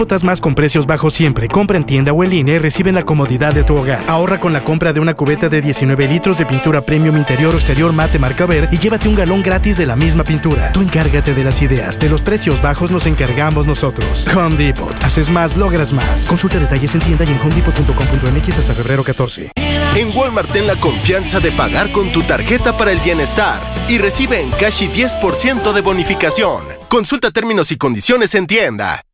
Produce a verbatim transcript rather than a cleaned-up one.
Cuotas más con precios bajos siempre. Compra en tienda o en línea y recibe en la comodidad de tu hogar. Ahorra con la compra de una cubeta de diecinueve litros de pintura premium interior o exterior mate marca Ver y llévate un galón gratis de la misma pintura. Tú encárgate de las ideas. De los precios bajos nos encargamos nosotros. Home Depot. Haces más, logras más. Consulta detalles en tienda y en home depot punto com punto m x hasta febrero catorce. En Walmart ten la confianza de pagar con tu tarjeta para el bienestar y recibe en Cashi diez por ciento de bonificación. Consulta términos y condiciones en tienda.